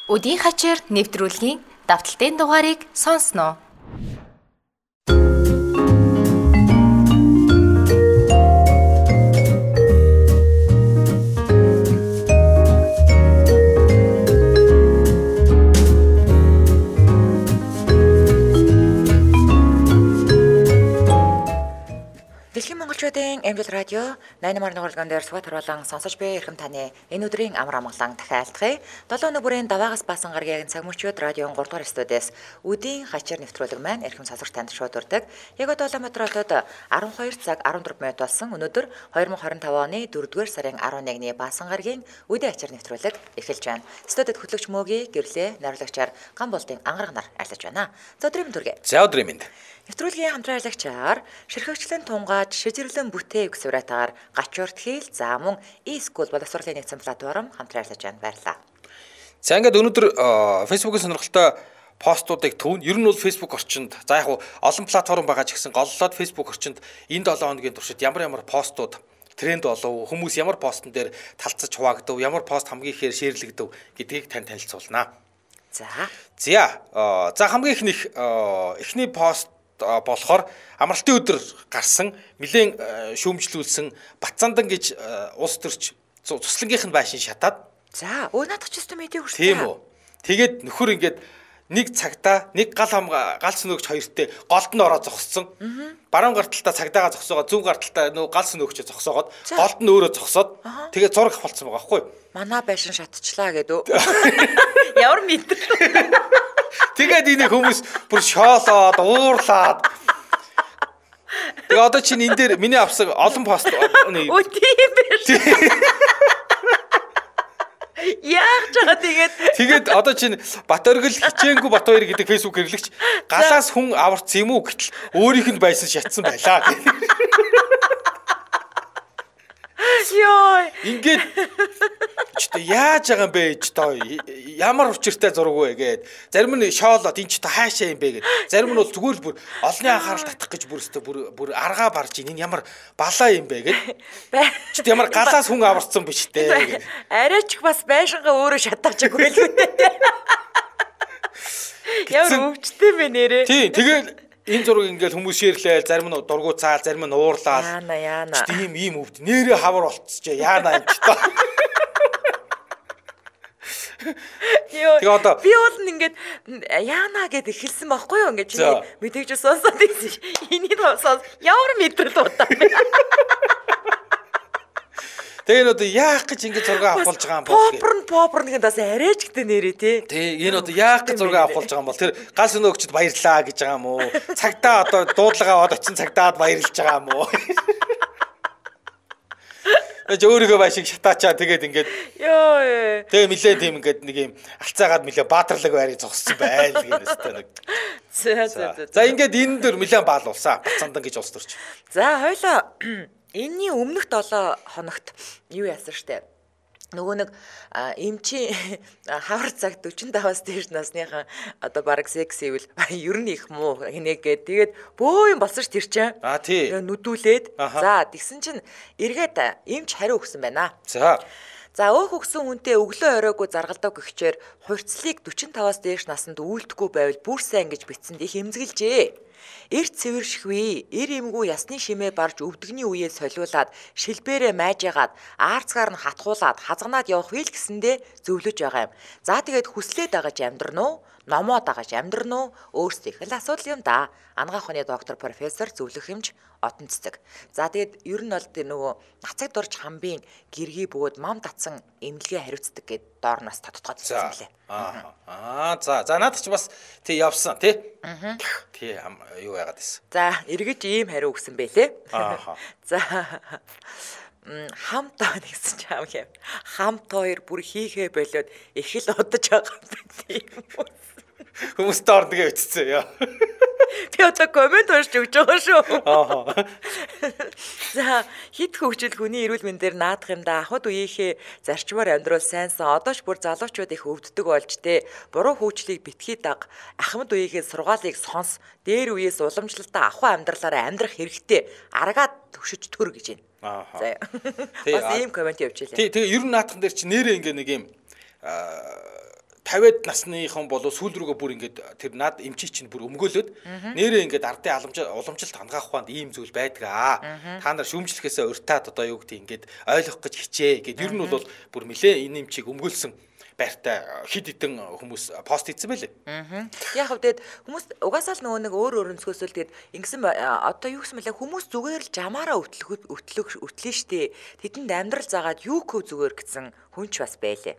Өдийн хачир нэвтрүүлгийн давталтын дугаарыг сонсноо. Дэлхийн монголчуудын Эмбэл радио 88 дугаар дээр суват харуулан сонсож буй эрхэм таны энэ өдрийн амар амгалан дахиалдахыг 7 өнөө бүрийн даваагаас баасан гарагийн цаг мөчүүд радион 3 дугаар студиэс үдийн хачир нэвтрүүлэг маань эрхэм сонсогч танд шууд урдаг. Яг одоо Улаанбаатар хотод 12 цаг 14 минут болсон. Өнөөдөр 2025 оны 4-р сарын 11-ний баасан гарагийн үдийн хачир нэвтрүүлэг эхэлж байна. Студид хөтлөгч Мөгийн гэрлээ найруулагчаар Гамболтын ангараг нар айлж байна. За өдрийн төргий. За өдрийн мэнд. Нэвтрүүлгийн хамтран аялагчаар ширхэгчлэн тунгааж шижирлэн бүтээв гэсэн уриатаагаар гачуурт хийл за мөн e-school боловсролын нэгдсэн платформ хамтран ажиллаж байна. Баярлалаа. За ингээд өнөөдөр Facebook-ийн сонирхолтой постуудыг төвн ер нь бол Facebook орчинд за яг олон платформ байгаа ч гэсэн голлоод Facebook орчинд энэ 7 хоногийн туршид ямар постууд тренд болов, хүмүүс ямар постн дээр талцаж хуваагдав, ямар пост хамгийн ихээр шеэрлэгдэв гэдгийг тань танилцуулнаа. За хамгийн эхний пост болохоор амралтын өдөр гарсан нэлээд шүүмжлүүлсэн Батцандан гэж улс төрч цуслангийнх нь байшин шатаад. За наадах ч өстө медиа хүрсэн. Тийм үү. Тэгээд нөхөр ингээд нэг цагтаа нэг галц нөгч хоёртой голд нь ороо зогссон. Баруун гарталтаа цагдаагаа зогсоогоод зүүн гарталтаа нөө галц нөгчөө зогсоогоод голд нь өөрөө зогсоод тэгээд зураг авалцсан байгаа байхгүй юу? Манай байшин шатчлаа гэдэг. Ямар мэдэр. Тэгээд энийг хүмүүс бүр шоолоод уурлаад. Тэгээ одоо чинь энэ дээр миний авсан олон пост тийм биш. Яаж байгаа тэгээд одоо чинь Бат оргил хичээнгүй Бат хоёр гэдэг фэйсбүүк хэрэглэгч галаас хүн аварцсан юм уу гэтэл өөрийнх нь байсан шатсан байлаа. Йой. Ингээд ч яаж байгаа юм бэ ч тоо ямар учиртай зураг вэ гээд зарим нь шоолоод энэ ч тоо хаашаа юм бэ гээд зарим нь бол зүгээр л бүр олонний анхаарал татах гэж бүр аргаа барж ийн энэ ямар балаа юм бэ гээд ч ямар галаас хүн аварцсан биш дээ. Арайч бас байшингаа өөрөө шатаачаагүй л үүтэй. Ямар өвчтэй бэ нэрээ. Тий тэгээд энэ зураг ингээл хүмүүс шеэрлээл зарим нь дургу цаал зарим нь уурлаад яана ийм өвд нэрээ хавар болцсоо яана юм ч тоо. Тэгээ одоо би бол ингээд яана гэд эхэлсэн байхгүй юу ингээд чиний мэдээж сонсоод байсан. Энийг сонс ямар мэдрэл удаа. Тэгээ энэ одоо яах гэж ингэж зураг авахулж байгаа юм бол попор нэгэн даас арайч гэдэг нэрээ тий. Тий энэ одоо яах гэж зураг авахулж байгаа юм бол тэр галс нөгчд баярлаа гэж байгаа юм уу? Цагдаа одоо дуудлага аваад очин цагдаад баярлж байгаа юм уу? Өөрийгөө байшиг шатаачаа тэгээд ингээд ёо. Тэгээ нилээ тийм ингээд нэг юм алцаагаад нилээ баатарлаг байрыг зогссон байл гэнэстэй нэг. За ингээд энэ дөр нилээ баалуулсан Батцандан гэж улс төрч. За хойлоо энэний өмнөх 7 хоногт юу яасан штэ. Нөгөө нэг эмчи хавар цаг 45-аас дээш насныхан одоо бараг секси ивэл ер нь их муу хинээгээд тэгээд бөө юм болсон ш тэр чинь. Тий. Нүдүүлээд. За тэгсэн чинь эргээд эмч хариу өгсөн байна. За өөх өгсөн хүнтэй өглөө оройгүй заргалдаа гихчээр хурцлыг 45-аас дээш наснд үйлдэхгүй байвал бүр сайн гэж бичсэнд их эмзэглэжээ. Эрт цэвэршгүй, эр эмгүү ясны шимээ барж өвдөгний үеэ солиулаад шилбээрээ майжгаад аарцгаар нь хатгуулаад хазганаад явах вэ л гэсэндээ зөвлөж байгаа юм. За тэгээд хүслээд дагаж амьдрна уу? Номоо дагаж амьдрна уу? Өөрсдөө их л асуудал юм да. Ангаах ухааны доктор профессор зөвлөх юмч отон цэцэг. За тэгээд ер нь бол тэр нөгөө нацаг дорж хамбын гэргий бөгөөд мам татсан эмнэлгээ хариуцдаг гэд доор нас тодтогдсон юм лээ. За надад ч бас тий явсан тий. Тий юу яагаад байсан. За эргэж ийм хариу өгсөн байлээ. За хамт гэсэн ч хамгийн хамт хоёр бүр хийхээ болоод их л удаж байгаа юм. Хүмүүс доордгээ өцсөн яа. Би одоо комент уншиж өгч байгаа шүү. За хит хөгжил хүний эрүүл мэндээр наадах юм да. Ахад үеийнхээ зарчмаар амьдрал сайнсан. Одоо ч бүр залуучууд их өвддөг болж тэ. Буруу хөгжлийг битгий даг. Ахмад үеийнхээ сургаалыг сонс. Дээр үеэс уламжлалтаа ахуй амьдралаараа амьдрах хэрэгтэй. Аргаад төвшөж төр гэж байна. За. Бас ийм комент явж илээ. Тэгээ ер нь наадхан дээр чи нэрээ ингээ нэг юм 50-д насныхан болоо сүүл рүүгээ бүр ингээд тэр над эмчий чинь бүр өмгөөлөд нэрээ ингээд ардын уламжилт хангаах ухаанд ийм зүйл байдаг. Та нар шүүмжлэхээсээ уртаад одоо юу гэдэг ингээд ойлгох гэж хичээ гэд ер нь бол бүр нэлээ энэ эмчийг өмгөөлсөн байртай хид хідэн хүмүүс пост хийсэн байлээ. Яг хөвдөд хүмүүс угаасаа л нөгөө нэг өөр өнцгөөсөө тэгээд ингэсэн одоо юу гэсэн мэлээ хүмүүс зүгээр л жамаараа өтлөн штэ. Тэдэнд амьдрал заагаад юу хөө зүгээр гэсэн хүнч бас байлээ.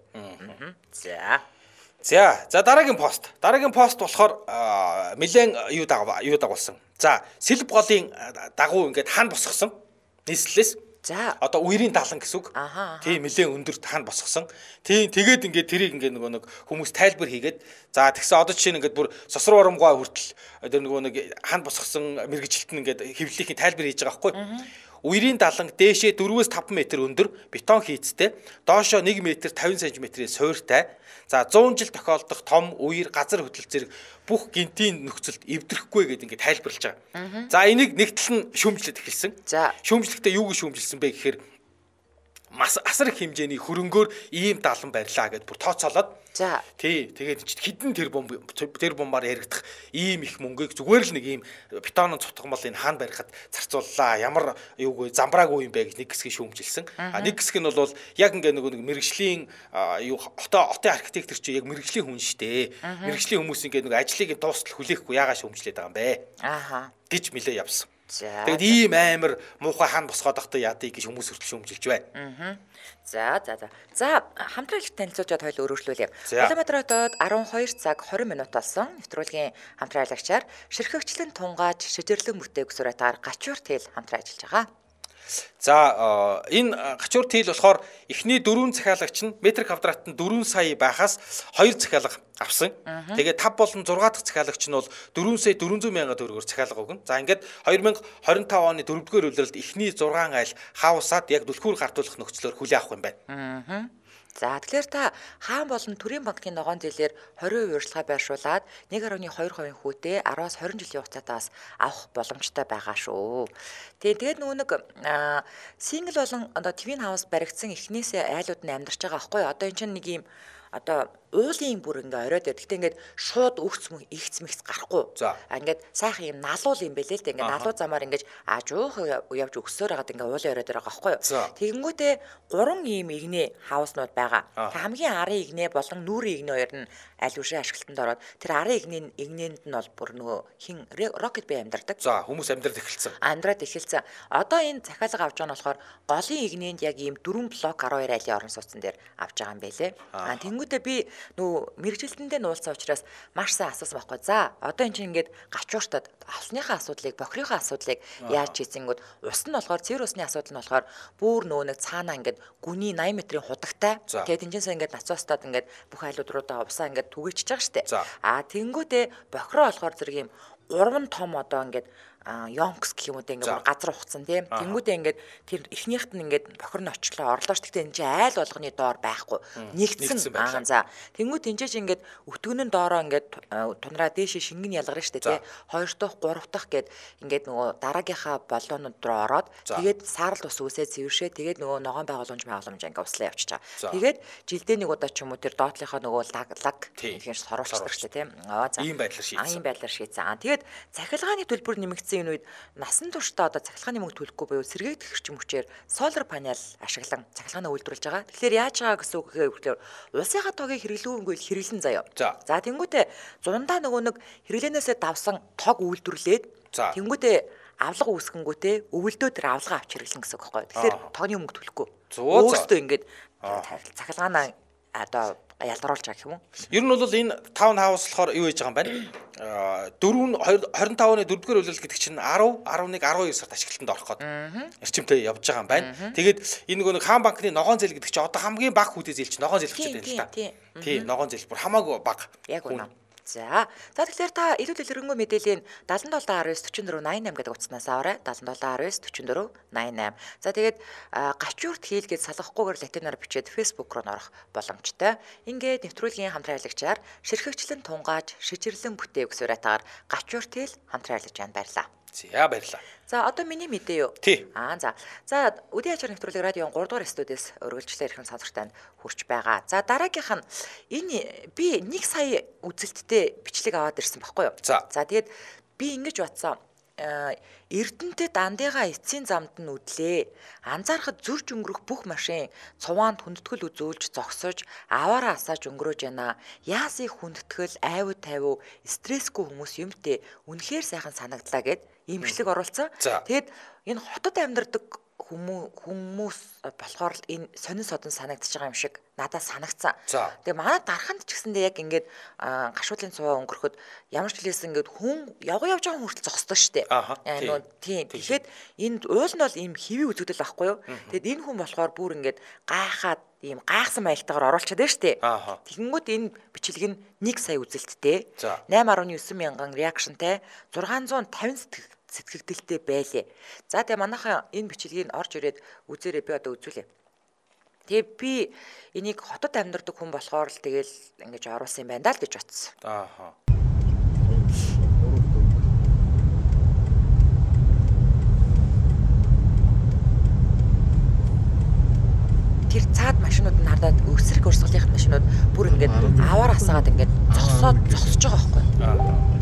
За дараагийн пост. Дараагийн пост болохоор нэлээд юу дагуулсан. За сэлб голын дагуу ингээд хан босгосон. Нийслэлээс. За одоо үерийн талан гэсэн үг. Тийм нэлээд өндөр таан босгосон. Тийм тэгээд ингээд тэрийг ингээд нөгөө нэг хүмүүс тайлбар хийгээд за тэгсэн одоо жишээ нь ингээд бүр сосруу урамгаа хүртэл тэр нөгөө нэг хан босгосон мэрэгжилт нь ингээд хэвлэлийн тайлбар хийж байгаа байхгүй. Үерийн даланг дээшээ 4-5 м өндөр бетон хийцтэй, доошоо 1 м 50 см-ийн суурьтай. За 100 жил тохиолдох том үер газар хөдлөл зэрэг бүх гинтийн нөхцөлд эвдрэхгүй гэдэг ингээд тайлбарлаж байгаа. За энийг нэгтэл нь шүүмжлээд эхэлсэн. За шүүмжлэхдээ юу гэж шүүмжилсэн бэ гэхээр мас асар их хэмжээний хөрөнгөөр ийм далан барьлаа гэдээ бүр тооцоолоод за тэгээд хідэн тэр бомбаар яригдах ийм их мөнгөийг зүгээр л нэг ийм бетонын цутгамал энэ хаан барихад зарцууллаа. Ямар юугүй замбраагүй юм бэ гэж нэг хэсгийг шүүмжилсэн. Нэг хэсэг нь бол яг ингээ нэг мэрэгжлийн хотын архитектор чи яг мэрэгжлийн хүн штэ. Мэрэгжлийн хүмүүс ингээ нэг ажлыг дуустал хүлээхгүй яагаад шүүмжлээд байгаа юм бэ? Гэж нэлээ явсан. Тэгээд ийм амар муухай хан босгоод ахтаа яадыг гэж хүмүүс хүртэл шүүмжилж байна. За хамтран их танилцуулж хоёул өргөжлүүлье. Улаанбаатар хотод 12 цаг 20 минут болсон. Нэвтрүүлгийн хамтран аялагчаар ширхэгчлэн тунгааж шижирлэн бүтээг сураатаар гачуур тэл хамтран ажиллаж байгаа. За энэ гачуур тэл болохоор эхний 4 захиалагч нь метр квадрат нь 4 сая байхаас 2 захиалга авсан. Тэгээд 5 болон 6 дахь захиалагч нь бол 4 сая 400 мянга төгрөгөөр захиалга өгнө. За ингээд 2025 оны 4-р улиралд эхний 6 айл хаусаад яг түлхүүр гартуулах нөхцлөөр хүлээ авах юм байна. За тэгэхээр та хаан болон төрийн банкны ногоон зээлээр 20% урьдчилгаа байршуулад 1.2% хүүтэй 10-аас 20 жилийн хугацаатаас авах боломжтой байгаа шүү. Тэгээд нөгөө нэг сингл болон одоо твин хаус баригдсан эхнээсээ айлууд нь амьдарч байгаа байхгүй юу? Одоо энэ чинь нэг юм одоо уулын бүр ингээ оройд байдаг. Гэтэ ингээд шууд ихц мэгц гарахгүй. Ингээд сайхан юм налуул юм бэлээ л дээ. Ингээ налуу замаар ингээд жуух явж өгсөөр хагаад ингээ уулын оройд байгаа байхгүй юу? Тэгэнгүүтээ 3 ийм игнээ хауснууд байгаа. Хамгийн арын игнээ болон нүүрийн игнээ хоёр нь аль үшээ ашиглалтанд ороод тэр арын игнээнд нь бол бүр нөгөө хин рокет бай амьдардаг. За хүмүүс амьдраад эхэлсэн. Амьдраад эхэлсэн. Одоо энэ захиалга авч байгаа нь болохоор голын игнээнд яг ийм 4 блок 12 айлын орон сууцсан дээр авч байгаа юм байлээ. Тэнгүүтээ би нөгөө мэрэгжилтэндээ нуулсан учраас маш сайн асуусан байхгүй. За одоо эн чинь ингээд гачууртад авсныхаа асуудлыг, бохирынхаа асуудлыг яаж хийсэнгүүд ус нь болохоор цэвэр усны асуудал нь болохоор бүр нөгөө нэг цаанаа ингээд гүний 80 метрийн худагтай. Тэгээд тэнцээсээ ингээд нацуустаад ингээд бүх айлууд руудаа усаа ингээд түгээчж байгаа штэ. Тэнгүүтээ бохироо болохоор зэрэг юм 3 том одоо ингээд Йонкс гэх юм уу ингээд газар ухцсан тийм. Тэнгүүдээ ингээд тэр эхнийхт нь ингээд бохир нь очлоо орлоо ш. Тэгтээ энэ чинь айл болгоны доор байхгүй. Нэгдсэн. За. Тэнгүүд тэнцээж ингээд өтгөнөн доороо ингээд тунраа дээшээ шингэн ялгарна ш. Тэ. 2 дахь 3 дахь гэд ингээд нөгөө дараагийнхаа болоонууд руу ороод тэгээд саарл ус үсээ цэвэршээ. Тэгээд нөгөө ногоон байгууламж ингээд услаа явчихж байгаа. Тэгээд жилдээ нэг удаа ч юм уу тэр доотлийнхаа нөгөө лаг тэгэхээр соруулчихдаг ш. Тийм. За. Ийм байдлаар шийдсэн. Ийм байдлаар шийдсэн. Тэгээд захилгааны төлбөр нэмэгдсэн энэ үед насан туршдаа одоо цахилгааны мөнгө төлөхгүй буюу сэргээгдэх эрчим хүчээр солар панел ашиглан цахилгаанаа үйлдвэрлэж байгаа. Тэгэхээр яаж байгаа гэсэн үг гэхээр улсынхаа тогийг хэрэглүүнгүй хэрэглэн заяа. За тэнгуүтээ зундаа нөгөө нэг хэрэглэнээсээ давсан тог үйлдвэрлээд тэнгуүтээ авлага үүсгэнгүүтээ өвөлдөө тэр авлага авч хэрэглэн гэсэн үг байхгүй. Тэгэхээр тогны мөнгө төлөхгүй. Өөрөөсөө ингээд цахилгаанаа одоо ялгаруулж байгаа юм уу? Ер нь бол энэ таун хаус болохоор юу хийж байгаа юм байна? 25 оны 4-р улирал гэдэг чинь 10, 11, 12 сард ашиглалтанд орох гээд эрчимтэй явж байгаа юм байна. Тэгээд энэ нөгөө хаан банкны ногоон зээл гэдэг чинь одоо хамгийн бага хүүтэй зээл чинь ногоон зээл хэвчээд байна л та. Тийм, ногоон зээл бүр хамаагүй бага. Яг үнэ. За тэгэхээр та илүүл илрэнгүй мэдээллийн 77194488 гэдэг утаснаас аваарай. 77194488. За тэгээд гачуурт хийл гэж салгахгүйгээр латинаар бичээд Facebook руу орох боломжтой. Ингээд нэвтрүүлгийн хамтран аялагчаар ширхэгчлэн тунгааж шижирлэн бүтээг сураатаар гачуурт хийл хамтран аялагч байна. Баярлалаа. За баярлалаа. За одоо миний мэдээ юу? Тий. За. За үдийн ачаар нэвтрүүлэг радион 3 дугаар студиэс өргөлжлөө ирхэн сонсогчтанд хүрч байгаа. За дараагийнх нь энэ би 1 сая үзэлттэй бичлэг аваад ирсэн байхгүй юу? За тэгээд би ингэж бодсон. Эрдэнэтэд андыгаа эцсийн замд нь үдлээ. Анзаарахад зүрж өнгөрөх бүх машин цуваанд хүндэтгэл үзүүлж зогсож аваараа асааж өнгөрөөж байна. Яас их хүндэтгэл, айвуу тайвуу, стрессгүй хүмүүс юмтэй үнэхээр сайхан санагдлаа гэд ийм бичлэг оруулсан. Тэгэд энэ хотод амьдардаг хүмүүс болохоор л энэ сонин содон санагдаж байгаа юм шиг надад санагцсан. Тэгээ манай дарханд ч гэсэндээ яг ингээд гашуулын цуваа өнгөрөхөд ямар ч хэлсэн ингээд хүн явж байгаа хүртэл зогсдог штэ. Тийм. Тэгэхэд энд уул нь бол ийм хэвийн үзэгдэл байхгүй юу? Тэгэд энэ хүн болохоор бүр ингээд гайхаад ийм гайхсан байлтаагаар оруулчихад байна штэ. Тэгэнгүүт энэ бичлэг нь 1 сая үзэлттэй, 8.9 мянган реакшнтай, 650 сэтгэгдэлтэй байлээ. За тэгээ манайхан энэ бичлэгийг орж ирээд үзээрэй, би одоо үзүүлээ. Тэгээ би энийг хотод амьдардаг хүн болохоор л тэгэл ингэж оруулсан юм байна даа л гэж бодсон. Тэр цаад машинууд нь хардаад өсрэг урсгалынх машинууд бүр ингээд аваар асаагаад ингээд зогсож байгаа байхгүй.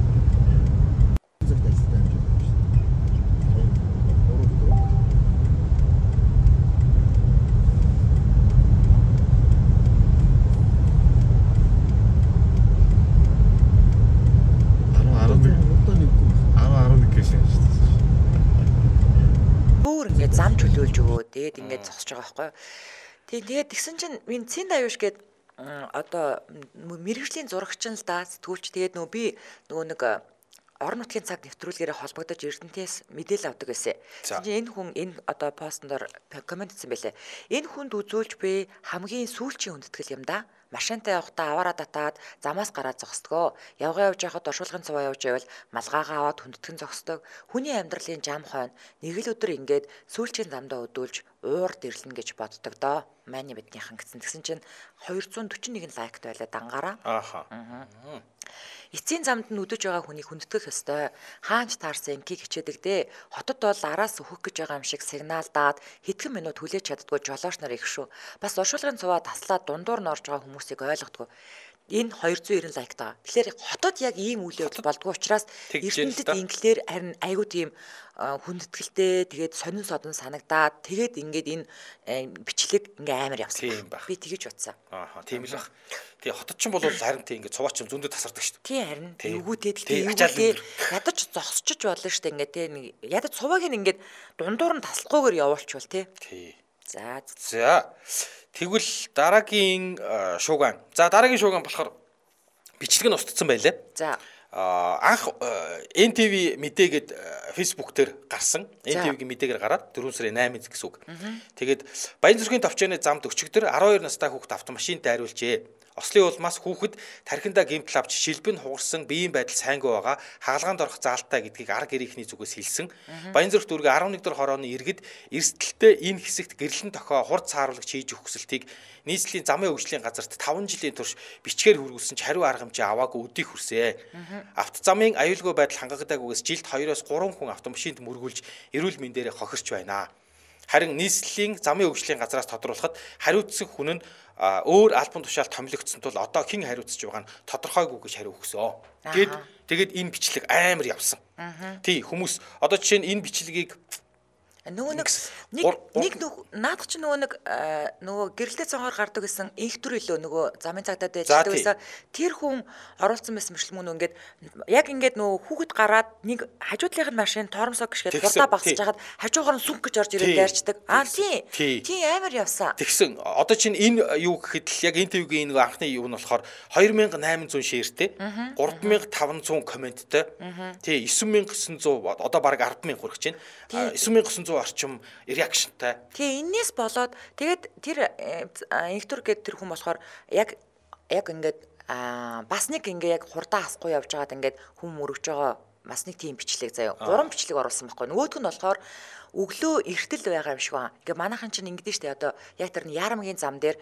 Зам чөлөөлж өгөө. Тэгээд ингээд зогсож байгаа байхгүй. Тэгээд тэгсэн чинь Винцент Аюуш гээд одоо мэрэгжлийн зурагч нь л да сэтгүүлч. Тэгээд би нэг орон нутгийн цаг нэвтрүүлгээрээ холбогдож Эрдэнэтээс мэдээлэл авдаг байсан. Энэ хүн энэ одоо постноор комент хийсэн байлээ. Энэ хүнд үзүүлж би хамгийн сүүлчийн хүндэтгэл юм да. Машинтай явахдаа аваараа татаад замаас гараад зогсдгоо. Явж явахад оршуулгын цуваа явж байвал малгайгаа аваад хүндэтгэн зогсдог. Хүний амьдралын жам хойно нэг л өдөр ингээд сүүлчийн замдаа өдүүлж уур дэрлэнэ гэж боддог доо. Манай биднийхэн гэсэн чинь 241 лайкт байлаа дангаараа. Эцсийн замд нь үдэж байгаа хүнийг хүндэтгэх ёстой. Хаанч таарсан инкийг хичээдэг дээ. Хотод бол араас өөхөх гэж байгаа юм шиг сигнал даад хэдхэн минут хүлээж чаддгүй жолооч нар их шүү. Бас оршуулгын цуваа таслаад дундуур нь орж байгаа хүмүүсийг ойлгодгүй. Энэ 290 лайк таа. Тэгэхээр хотод яг ийм үйл явдал болдгоо учраас Эрдэнэтэд инглээр харин айгуу тийм хүндэтгэлтэй тэгээд сонин содон санагдаад тэгээд ингээд энэ бичлэг ингээ амар явсан. Би тэгэж бодсон. Тийм л баг. Тэгээ хотод ч бол харин тийм ингээ цуваач зөндөө тасардаг шүү дээ. Тийм харин эвгүүтэй эвгүүтэй ядаж зогсчих болно шүү дээ ингээ тийм ядаж цувааг нь ингээд дундуур нь таслахгүйгээр явуулчихвал тий. За. Тэгвэл дараагийн шууган. За дараагийн шууган болохоор бичлэг нь устдсан байлаа. За. Анх NTV мэдээгээд Facebook дээр гарсан. NTV-гийн мэдээгээр гараад 4 сарын 8-нд гэсэн үг. Тэгээд Баянзүрхийн товчооны замд өчигдөр 12 настай хүүхэд автомашин дайруулжээ. Ослын улмаас хүүхэд тархиндаа гэмтэл авч шилбэн хугарсан биеийн байдал сайнгүй байгаа хагалгаанд орох заалтай гэдгийг арга гэрийнхний зүгээс хэлсэн. Баянзүрх дүүргийн 11 дугаар хорооны иргэд эрсдэлтэй энэ хэсэгт гэрлэн тохио хурд цааруулагч хийж өгөх хүсэлтийг нийслэлийн замын хөгжлийн газарт 5 жилийн турш бичгээр хүргүүлсэн ч хариу арга хэмжээ аваагүй өдийг хүрсэ. Автозамын аюулгүй байдал хангагдаагүйгээс жилд 2-3 хүн автомашинд мөргүүлж эрүүл мэндээрээ хохирч байна. Харин нийслэлийн замын хөгжлийн газраас тодруулахад хариуцсан хүн нь өөр албан тушаал томилогдсон тул одоо хэн хариуцж байгаа нь тодорхойгүй гэж хариу өгсөн. Тэгээд энэ бичлэг амар явсан. Тий хүмүүс одоо жишээ нь энэ бичлэгийг нэг наад чи нөгөө гэрэлтэй цонхоор гардаг гэсэн инхтер илүү нөгөө замын цагдаад ажилладаг байсан. Тэр хүн оруулсан байсан мөршил мөн ингээд яг ингээд нөгөө хүүхэд гараад нэг хажуудлынх нь машин торомсоо гიშгээд хурдаа багсаж хахад хажуугаар нь сүнх гэж орж ирээд дайрчдаг. Тийм амар явсан. Тэгсэн одоо чинь энэ юу гэхэд л яг NTV-гийн нөгөө анхны юу нь болохоор 2800 шеэртэй 3500 комменттэй тий 9900 одоо баг 100000 хүрэх чинь 9900 орчим реакшнтай. Тэгээ энэс болоод тэгээд тэр инхтер гэдэг тэр хүн болохоор яг ингээд бас нэг ингээ яг хурдаа асахгүй явж байгаад ингээд хүм өргөж байгаа бас нэг тийм бичлэг заяа. 3 бичлэг оруулсан байхгүй. Нөгөөх нь болохоор өглөө эртэл байгаа юм шиг байна. Ингээ манайхан чинь ингэдэж штэ одоо яг тэр ярамгийн зам дээр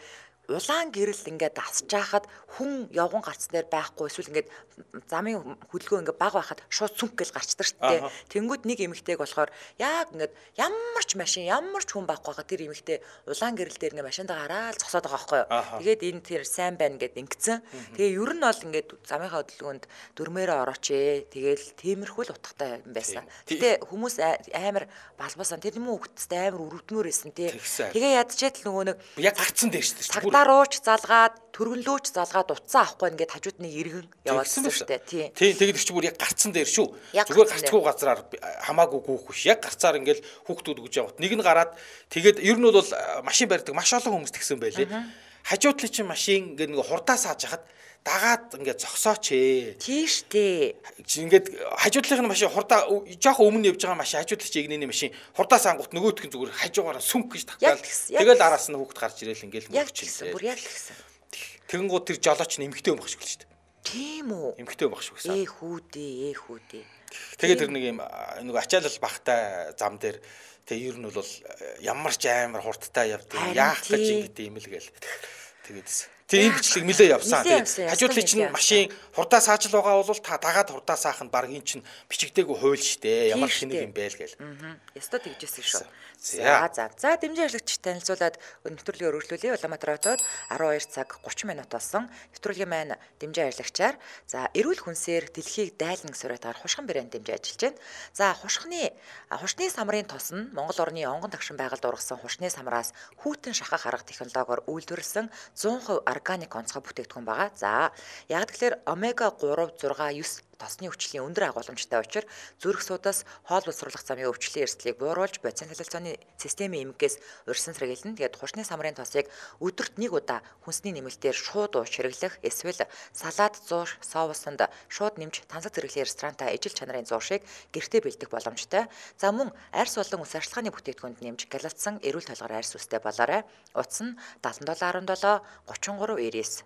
улаан гэрэл ингээд асж хахад хүн явган гарц дээр байхгүй эсвэл ингээд замын хөдөлгөөн ингээд баг байхад шууд сүнх гэл гарчдаг шүү дээ. Тэнгүүд нэг эмэгтэйг болохоор яг ингээд ямар ч машин ямар ч хүн байхгүй байгаа тэр эмэгтэй улаан гэрэл дээр ингээд машиндаа гараал зогсоод байгаа байхгүй юу. Тэгээд энэ тэр сайн байна гэд ингэсэн. Тэгээ ер нь бол ингээд замынхаа хөдөлгөөнд дөрмөөрөө орооч ээ. Тэгээл тиймэрхүү л утгатай юм байсан. Гэтэ хүмүүс амар балбасан тэр юм уу хөвгтстэй амар өрөвдмөр байсан тий. Тэгээ ядчихэд л нөгөө нэг яг гарцсан дээр шүү дээ. Тагдарууч залгаад төргөнлөөч залгаад утсаа авахгүй ингээд хажууд нэг иргэн яваадсан шүү дээ. Тий. Тэгээд чи бүр яг гарцсан дээр шүү. Зүгээр гарцгүй газраар хамаагүй гүүх биш. Яг гарцаар ингээд хүүхдүүд өгж явахт нэг нь гараад тэгээд ер нь бол машин барьдаг маш олон хүмүүс тэгсэн байлээ. Хажууд л чинь машин ингээд нэг хурдаа сааж хахад дагаад ингээд зогсооч ээ. Тийш дээ. Ингээд хажуудлынхны машин хурдаа жоохон өмнө явж байгаа машин хажуудлын чи игнэний машин хурдаа саангут нөгөөтх нь зүгээр хажуугаараа сүнх гэж татгаал. Тэгэл араас нь хүүхд гарч ирээл ингээд мөрчилээ. Бүр яг тэгсэн. Тэгэнгუთ тэр жолооч нэмэгтэй юм багш гэлж дээ. Тийм үү. Нэмэгтэй юм багш гэсэн. Ээ хүүдээ. Тэгээд тэр нэг юм нэг ачаалал багтай зам дээр тэгээ ер нь бол ямар ч амар хурдтай явдаг. Яах гэж ингэдэг юм л гээл. Тэгээд тийм бичлэг нилээ явсан. Хажуудлын чинь машин хурдаа саажл байгаа бол та дагаад хурдаа саах нь баг эн чинь бичигдээгүй хууль штэ. Ямар хэнийг юм бэ л гээл. Ястаа тэгжсэн шүү. За дэмжин ажлагч танилцуулаад нэвтрүүлгийг өргөжлүүлье. Улаанбаатар хотод 12 цаг 30 минут болсон. Нэвтрүүлгийн маань дэмжин ажлагчаар за эрүүл хүнсээр дэлхийг дайлан сураатаар хушган брэнд дэмжиж ажиллаж байна. За хушны самрын тос нь Монгол орны онгон тагшин байгальд ургасан хушны самраас хүүтэн шахах арга технологиор үйлдвэрлэсэн 100% органик онцгой бүтээгдэхүүн байгаа. За яг тэгэхээр омега 3, 6, 9 тосны өвчлөлийн өндөр агуулмжтай учраас зүрх судас хоол боловсруулах замын өвчлөлийн эрсдлийг бууруулж бодис солилцооны системийн эмгээс урьсан сэргийлнэ. Тэгээд хушны самрын тосыг өдөрт нэг удаа хүнсний нэмэлтээр шууд ууж хэрэглэх эсвэл салаад зуур соусанд шууд нэмж тансаг зэрэглэлийн ресторанта ижил чанарын зууршийг гэртээ бэлдэх боломжтой. За мөн арьс болон үс арчилгааны бүтээгдэхүүнд нэмж галалтсан эрүүл толгоор арьс үстэй болоорой. Утас нь 7717 3399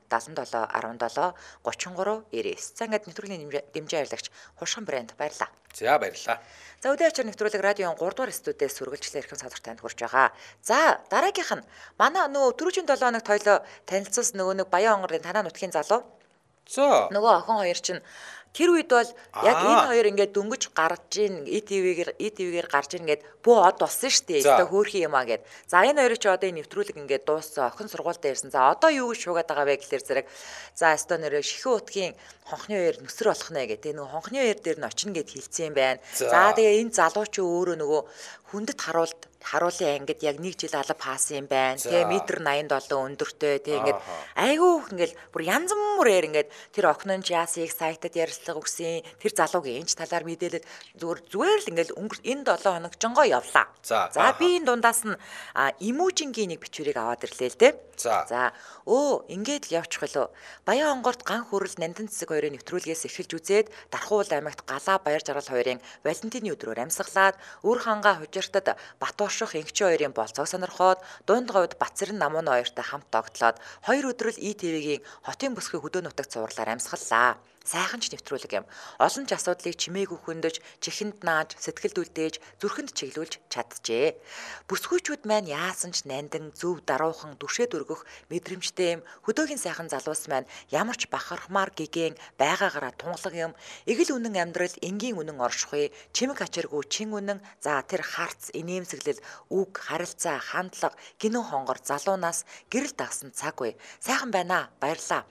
7717 3399. За ингээд нэвтрүүлгийн дэмжин ажлагч хушган брэнд баярлаа. За баярлаа. За өдөр ачаар нэвтрүүлэг радион 3 дугаар студиэс үргэлжлэн эрхэм сонсогч танд хүрч байгаа. За дараагийнх нь манай нөгөө түрүүчийн 7 хоног тойлоо танилцуулсан нөгөө нэг Баян онгорын танаа нутгийн залуу. За нөгөө охин хоёр чинь тэр үед бол яг энэ хоёр ингээд дөнгөж гарч ийн ETV-гээр гарч ийн гэд бөө од болсон шүү дээ. Өөртөө хөөрхий юм аа гэд. За энэ хоёрыг чи одоо энэ нэвтрүүлэг ингээд дууссан охин сургуультай ирсэн. За одоо юу гэж шуугаад байгаа вэ гэхэлэр зэрэг за өстөө нэрээ шихэн утгийн хонхны хоёр нүсэр болох нэ гэдэг. Нөгөө хонхны хоёр дээр нь очино гэд хэлсэн юм байна. За тэгээ энэ залуу чи өөрөө нөгөө хүндэт харуулын ангид яг 1 жил алба хаасан юм байна. Тэгээ метр 87 өндөртэй тэгээ ингээд айгүй ингээд бүр янз бүрээр ингээд тэр охин нь яасыг сайтад ярилцлага өгсөн. Тэр залуугийн энэч талаар мэдээлэл зүгээр л ингээд энэ 7 хоног жонгоо явлаа. За би энэ дундаас нь эможингийн нэг бичвэрийг аваад ирлээ л дээ. За ингээд л явчих болов. Баян онгорт ган хүрэл нандин цэцэг хоёрын нэвтрүүлгээс эхэлж үзээд Дархуул аймагт Галаа Баяр Жаргал хоёрын Валентины өдрөөр амьсгалаад Үр хангаа хужиртад Батууших Инхчи хоёрын болцоог сонирхоод Дунд говьд Бацэрэн Намуун хоёртой хамт тогтлоод 2 өдрөл ETV-гийн хотын бүсгүй хөдөө нутагт зурлаар амьсгаллаа. Сайхан ч нэвтрүүлэг юм. Олон ч асуудлыг чимээгүй хөндөж, чихэнд нааж, сэтгэлд үлдээж, зүрхэнд чиглүүлж чаджээ. Бүсгүйчүүд маань яасан ч нандин, зөв даруухан, дүршээд өргөх мэдрэмжтэй юм. Хөдөөгийн сайхан залуус маань ямар ч бахархмаар гэгэн, байгаагаараа тунгалаг юм. Игэл үнэн амьдрал, энгийн үнэн оршихуй, чимэг ачааргүй чин үнэн, за тэр харц, инээмсэглэл, үг, харилцаа, хандлага, гинэн хонгор залуунаас гэрэл дагсан цаг үе. Сайхан байна. Баярлаа.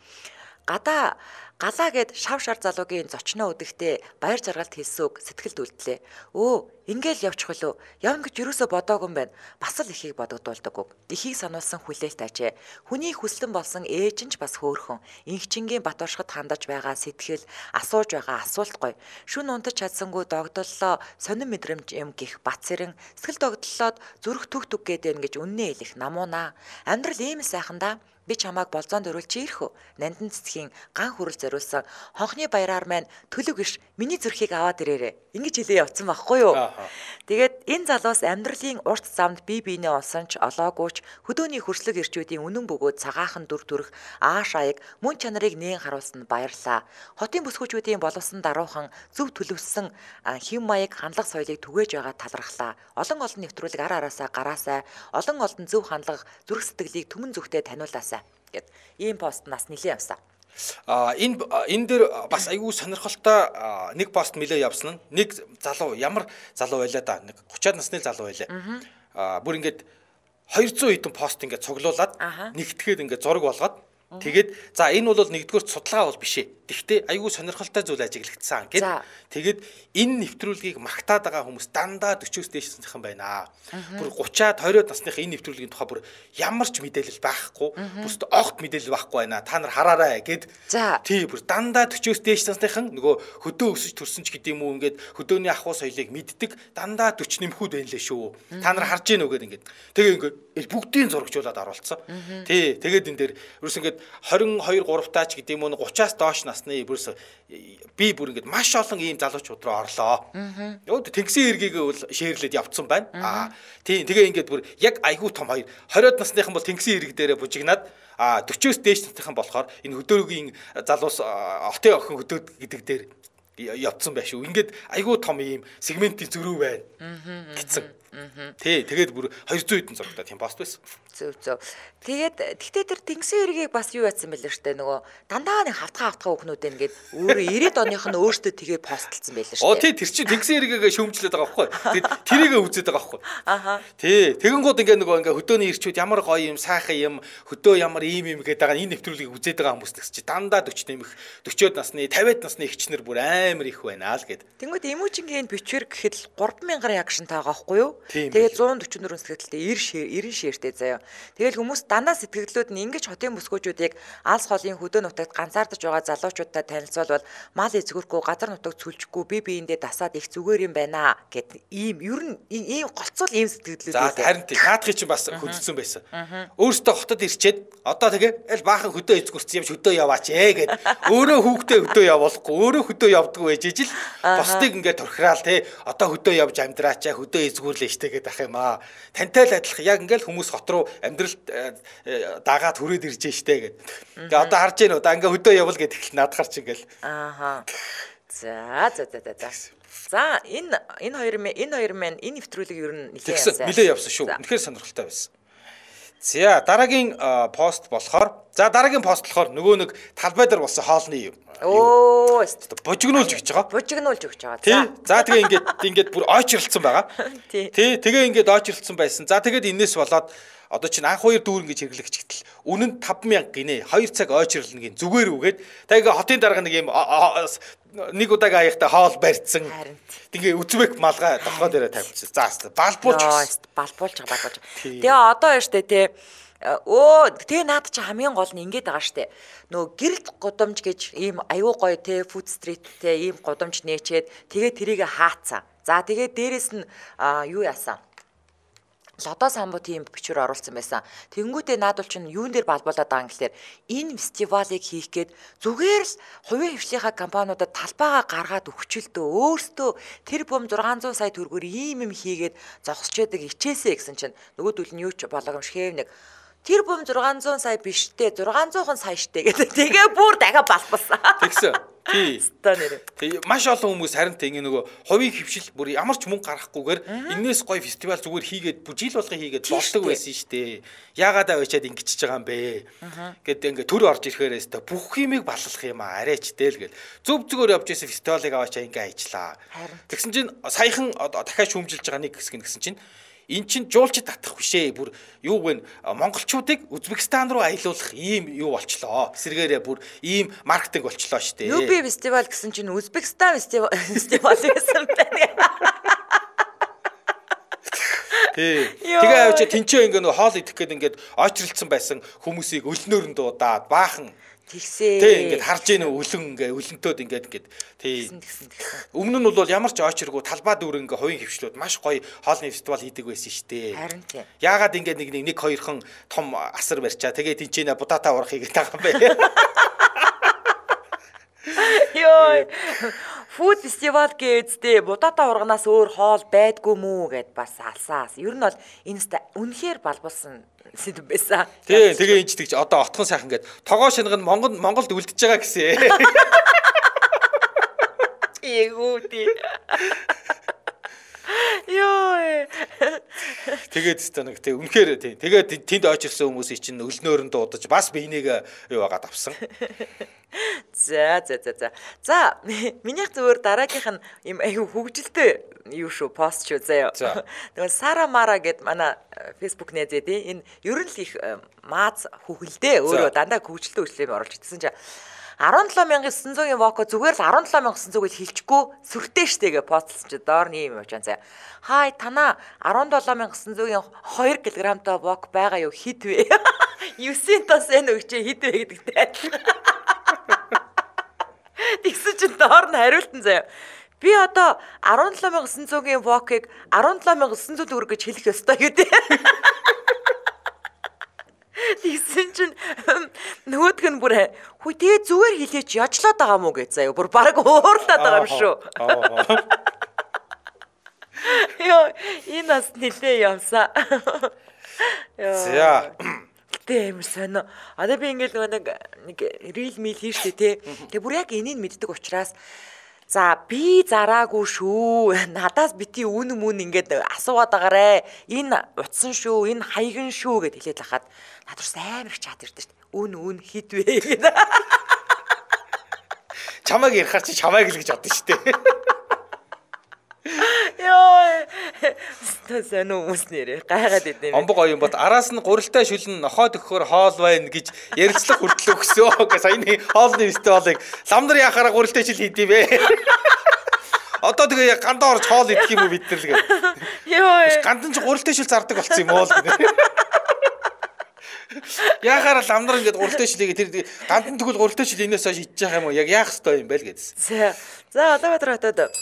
Галаа гэд шав шар залуугийн зочноо өдөгтөө Баяр Жаргалд хэлсэн үг сэтгэлд үлдлээ. Ингээл явчих болов. Явна гэж юусоо бодоогүй юм байна. Бас л ихийг бодогдуулдаг үг. Ихийг сануулсан хүлээлт ажээ. Хүний хүслэн болсон ээж нь ч бас хөөрхөн. Инхчингийн Батуушхад хандаж байгаа сэтгэл, асууж байгаа асуулт гоё. Шүн унтаж чадсангүй догдоллоо сонин мэдрэмж юм гих Бацэрэн сэтгэл догдлоод зүрх түг гэдэн гэж үннээ хэлэх намуунаа. Амьдрал ийм сайхан да. Би чамааг болзоонд өрүүлж ирэх үү? Нандин цэцгийн ган хүрэл зориулсан хонхны баяраар маань төлөв гиш миний зүрхийг аваад ирээрээ. Ингэж хэлээ явцсан байхгүй юу? Тэгээд энэ залуус амьдралын урт замд бие биенээ олсон ч олоогүйч хөдөөний хөрслөг ирчүүдийн үнэн бөгөөд цагаахан дүр төрх ааш аяг мөн чанарыг нээн харуулсан баярлаа. Хотын бүсгүйчүүдийн боловсон даруухан зөв төлөвлөсөн хэв маяг хандлага соёлыг түгээж байгаа талархлаа. Олон нэвтрүүлэг ар араасаа гараасай олон зөв хандлага зүрх сэтгэлийг түмэн зүгтээ таниулаасай. гэд ийм пост нас нэлээд явсан. Энэ дээр бас айгүй сонирхолтой нэг пост нэлээд явсан нь нэг залуу ямар залуу байлаа да нэг 30-аад насны залуу байлаа. Бүр ингээд 200 хэдэн пост ингээд цуглуулад нэгтгэхэд ингээд зураг болгоод тэгээд за энэ бол нэгдүгээр судалгаа бол биш ээ. Гэхдээ айгүй сонирхолтой зүйл ажиглагдсан гэд. Тэгээд энэ нэвтрүүлгийг магтаад байгаа хүмүүс дандаа 40-с дээшсэнхэн байна. Бүр 30-аад 20-од насных энэ нэвтрүүлгийн тухай бүр ямар ч мэдээлэл байхгүй. Бүрст огт мэдээлэл байхгүй байна. Та нар хараарай гэд. Тий бүр дандаа 40-с дээшсэнхэн нөгөө хөдөө өсөж төрсөн ч гэдэм үү ингээд хөдөөний ахуй соёлыг мэддэг дандаа 40 нэмхүүд байна лээ шүү. Та нар харж гин үгээд ингээд. Тэгээ ингээд бүгдийн зурагжуулаад оруулсан. Тий тэгээд энэ дээр ерөөс ингээд 22 3 таач гэдэм үү 30-аас доош насны бүрс би бүр ингээд маш олон ийм залуучууд руу орлоо. Өөд тэнгисийн эргийг бол шеэрлээд явцсан байна. Тийм тэгээ ингээд бүр яг айгүй том 20-од насныхан бол тэнгисийн эрэг дээрээ бужигнаад 40-с дээш насныхан болохоор энэ хөдөөрөгийн залуус олтын охин хөдөөд гэдэг дээр явцсан байх шүү. Ингээд айгүй том ийм сегментийн зөрүү байна гэсэн. Тий, тэгээд бүр 200 хэдэн зурагтай тийм пост байсан. Зөв. Тэгээд тэгтээ тэр тэнгисийн эргийг бас юу яатсан байлээ штэ нөгөө дандаа нэг хавтгаа хүүхнүүд ингээд өөрөө 90-ад оных нь өөртөө тэгээ постлцсан байлээ штэ. Тий, тэр чинь тэнгисийн эргийг шүүмжлээд байгаа байхгүй. Тэгээд тэрийгэ үзээд байгаа байхгүй. Тий, тэгэнгүүт ингээд нөгөө ингээд хөдөөний ирчүүд ямар гоё юм, сайхан юм, хөдөө ямар ийм гэдэг байгаа энэ нэвтрүүлгийг үзээд байгаа хүмүүс гэсэн чи дандаа 40 нэмэх 40-од насны, 50-ад насны ихчнэр бүр амар их байна л гэд. Тэнгүүд эмүүжингийн бичвэр гэхэд л 3000 реакшн таагаа байхгүй юу? Тэгээд 144 сэтгэлдээ 90 шеэртэй заяа. Тэгэл хүмүүс дандаа сэтгэлдлүүд нь ингэж хотын бүсгүүчүүдийг алс холын хөдөө нутагт ганцаардаж байгаа залуучуудтай танилцуулбал мал эзгүрхгүй газар нутаг цүлжихгүй биендээ дасаад их зүгээр юм байна гэд ийм ер нь ийм голцол ийм сэтгэлдлүүд байсан. За харин тийм наадхыг чинь бас хөдөлсөн байсан. Өөрөөсөө хотод ирчээд одоо тэгээ аль баахан хөдөө эзгүрсэн юм хөдөө яваач гэд өөрөө хүүхдээ хөдөө явуулахгүй өөрөө хөдөө явдггүй байж ижил бусдыг ингээд торхираал те одоо хөдөө явж амьдраачаа хөдөө эзгүүрлээ штэ гэдэг ах юм аа. Тантай л адилхан яг ингээд хүмүүс хот руу амьдралд дагаад хүрээд ирж штэ гэд. Тэгээ одоо харж гэнэ одоо ингээд хөдөө явал гэдэг л наадахар чи ингээл. За энэ хоёр маань энэ нэвтрүүлэг ер нь нэлээд явсан шүү. Үнэхээр сонирхолтой байсан. За дараагийн пост болохоор нөгөө нэг талбай дээр болсон хоолны юм. Бужигнуулж өгч байгаа. Тий. За тэгээ ингээд бүр ойчролцсон байгаа. Тий. Тэгээ ингээд ойчролцсон байсан. За тэгээд энэс болоод одоо чинь анх хоёр дүүр ингэж хэрэглэгчгтэл үнэн 5000 гинэ 2 цаг ойчрлно гин зүгээр үгээд тэгээ хотын дарга нэг юм нэг удаагийн аяхтай хоол барьцсан. Тэгээ үзбек малгай толгой дээрээ тавьчихсан. За балбуулж. Тэгээ одоо яа штэ тий тэгээ наад чи хамгийн гол нь ингэж байгаа штэ. Нөгөө гэрэлт гудамж гэж ийм аюу гоё те фуд стрит те ийм гудамж нээчээд тэгээ тэрийг хаацсан. За тэгээ дээрэс нь юу яасан? Лодо самбуу тийм бичвэр оруулсан байсан. Тэнгүүдээ наадвал чинь юун дээр балбуулаад байгаа юм гэхээр энэ фестивалыг хийх гээд зүгээр л хувийн хвшлийн компаниудад талбайгаа гаргаад өгчлөлтөө өөртөө тэр бом 600 сая төгрөгөөр ийм юм хийгээд зогсож яадаг ичээсэ гэсэн чинь нөгөөдөл нь юу ч боломжгүй нэг тэр бом 600 сая биштэй 600 сая штэ гэдэг. Тэгээ бүр дахиад балбалсан. Тэгсэн. Тий. Тэгээ маш олон хүмүүс харин тэгээ нөгөө хувийн хвшил бүр ямар ч мөнгө гаргахгүйгээр энэс гоё фестивал зүгээр хийгээд жил болгоо хийгээд болдог байсан штэ. Яагаад авчиад ингэчихэж байгаа юм бэ? Гэт ингээ төр орж ирэхээрээс та бүх юмыг баллах юм аа арайч дээл гэл. Зөв зүгээр явж исэн фестивалыг аваачаа ингээ ажиллаа. Тэгсэн чинь саяхан дахиад шүүмжилж байгаа нэг хэсэг гэсэн чинь эн чин жуулчид татах бишээ бүр юу вэ монголчуудыг Узбекистан руу аялуулах ийм юу болчлоо. Эсвэргээрээ бүр ийм маркетинг болчлоо штэ. Юби фестивал гэсэн чинь Узбекистан фестивал гэсэн байна. Тэгээ авчи тэнцээ ингээ нөө хоол идэх гээд ингээд ойчролцсон байсан хүмүүсийг өлнөөр нь дуудаад баахан тэгсээ. Тэг ингээд харж ийн өлөнтөөд ингээд тий. Өмнө нь бол ямар ч ойчргүй талбай дүүр ингээ хувийн хвшлүүд маш гоё хоолны фестивал хийдэг байсан штэ. Харин тий. Яагаад ингээд нэг хоёрхан том асар барьчаа. Тэгээ тэнцэнэ будатаа урах хийгээд байгаа юм бэ. Йой. Фуд фестивал гэжтэй будатаа урганаас өөр хоол байдгүй мүү гэд бас алсаас. Ер нь бол энэстэй үнэхээр балбалсан сэдв байсан. Тий, тэгээ энэ ч тэгч одоо отхон сайхан гээд тогоо шингэн Монголд үлдчихэж байгаа гэсэн. Эгүү тий. Йой. Тэгээд өстө нэг тэг үнэхээр тий. Тэгээд тэнд очиж ирсэн хүмүүсийн чинь өлнөөрөнд дуудаж бас биенийгээ юу агаад авсан. За. За минийх зүгээр дараагийнх нь юм аюу хөвгөлтэй юу шүү пост шүү заяа. Тэгвэл Сара Мара гэд манай Facebook нээзээ тий. Энэ ер нь л их мааз хөвгөлдөө өөрөө дандаа хөвгөлтэй үйлчлэм оруулж идсэн чинь 17900-ийн воко зүгээр л 17900-ыг хэлчихгүй сүртэй штэ гэж постлсон чи доор нь юм явж байгаа. Хай танаа 17900-ийн 2 кг-тай вок байгаа юу хэд вэ? 9-ийн тос энэ өгчээ хэд вэ гэдэгтэй адилхан. Тэгсэн чи доор нь хариултан заяа. Би одоо 17900-ийн вокыг 17900 төгрөг гэж хэлэх ёстой гэдэг. Тэгсэн чинь нөгөөдг нь бүр хүй тэгээ зүгээр хэлээч яжлаад байгаа мó гэж заяа. Бүр баг уурлаад байгаа юм шүү. Йоо энэ нас нилээ явсаа. За. Тэ юм сонио. Одоо би ингээл нэг рил мил хийштэй те. Тэгээ бүр яг энийг мэддэг учраас за би зараагүй шүү. Надаас бити үн ингээд асууад байгаарэ. Энэ утсан шүү, энэ хаяган шүү гэд хэлээд лахад надад амар их чат ирдэ шүү. Үн хід вэ гэдэг. Чамайг ярихаар чи чамайг л гэж бодсон шүү дээ. Йоо. Тэсэн хүмүүс нэрээ гайхаад идэв. Омбог оюун бод араас нь гурилтай шүлэн нохоод өгөхөөр хоол байна гэж ярилцлах хүртэл өгсөө. Гэхдээ саяны хоолны фестивалыг ламдар яхаараа гурилтай шил хийдий бэ. Одоо тэгээ гандаа орж хоол идэх юм уу бид нар л гэ. Йоо. Гандан ч гурилтай шил зардаг болсон юм уу л гэнэ. Яхаараа ламдар ингээд гурилтай шилээ тэр гандан тэгвэл гурилтай шил энэс хойш идчих юм уу? Яг яах ёстой юм бэ л гэдсэн. За Улаанбаатар хотод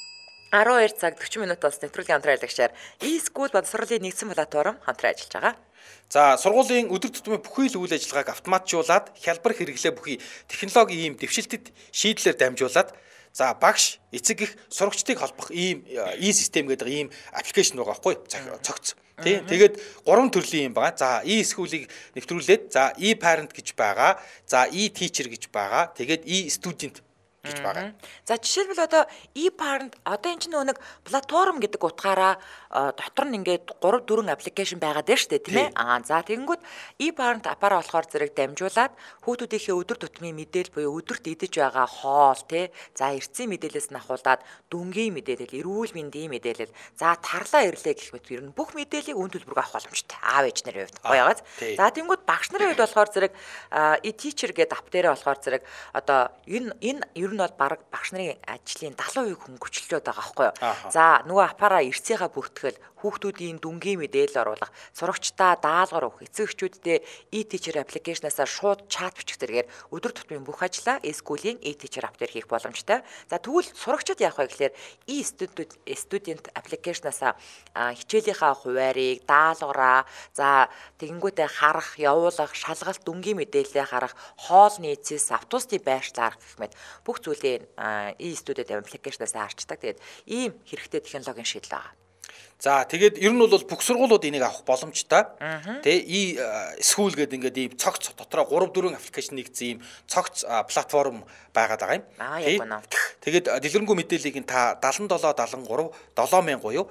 12 цаг 40 минутаас нэвтрүүлгийн хамтран ажиллагчаар e-school боловсролын нэгдсэн платформ хамтран ажиллаж байгаа. За сургуулийн өдөр тутмын бүхий л үйл ажиллагааг автоматжуулаад хялбар хэрэглээ бүхий технологийн ийм дэвшилтэд шийдлэр дамжуулаад за багш эцэг их сурагчдыг холбох ийм e-систем гэдэг ийм аппликейшн байгаа байхгүй цогц. Тий. Тэгээд 3 төрлийн юм байгаа. За e-school-ыг нэвтрүүлээд за e-parent гэж байгаа. За e-teacher гэж байгаа. Тэгээд e-student гэж байгаа. За жишээлбэл одоо e-parent одоо энэ чинь нэг платформ гэдэг утгаараа дотор нь ингээд 3 4 аппликейшн байгаад байна шүү дээ тийм ээ. За тэгэнгүүт e-parent аппараа болохоор зэрэг дамжуулаад хүүхдүүдийнхээ өдөр тутмын мэдээлэл буюу өдөрт идэж байгаа хоол тий. За эртний мэдээлэлээс нь ахуулаад дүнгийн мэдээлэл, эрүүл мэндийн мэдээлэл, за тарлаа ирлээ гэх мэт ер нь бүх мэдээллийг үн төлбөрөөр авах боломжтой. Аав ээжнэрийн хувьд гоёгоц. За тэгэнгүүт багш нарын хувьд болохоор зэрэг e-teacher гэдэг ап дээрээ болохоор зэрэг одоо энэ ер нь бол баг багш нарын ажлын 70% хөнгөвчлөөд байгаа байхгүй юу. За нөгөө аппараа эрсцээгээ бүртгэл хүүхдүүдийн дүнгийн мэдээлэл оруулах, сурагчдаа даалгавар өгөх, эцэг эхчүүддээ e-teacher аппликейшнасаа шууд чат бичих зэрэгээр өдөр тутмын бүх ажлаа e-school-ийн e-teacher ап дээр хийх боломжтой. За тэгвэл сурагчид яах вэ гэхээр e-student аппликейшнасаа хичээлийнхаа хуваарийг, даалгавраа, за тэгэнгүүтээ харах, явуулах, шалгалт, дүнгийн мэдээлэлээ харах, хоол нийцээс автобусны байршлаар гэх мэт бүх зүйлийг e-student аппликейшнаас харчдаг. Тэгээд ийм хэрэгтэй технологийн шийдэл байгаа. За тэгээд ер нь бол бүх сургуулиуд энийг авах боломжтой. Тэ e-school гэдэг ингээд ийм цогц дотроо 3 4 аппликейшн нэгдсэн ийм цогц платформ байгаад байгаа юм. Тэгээд дэлгэрэнгүй мэдээллийг та 7773 7000 буюу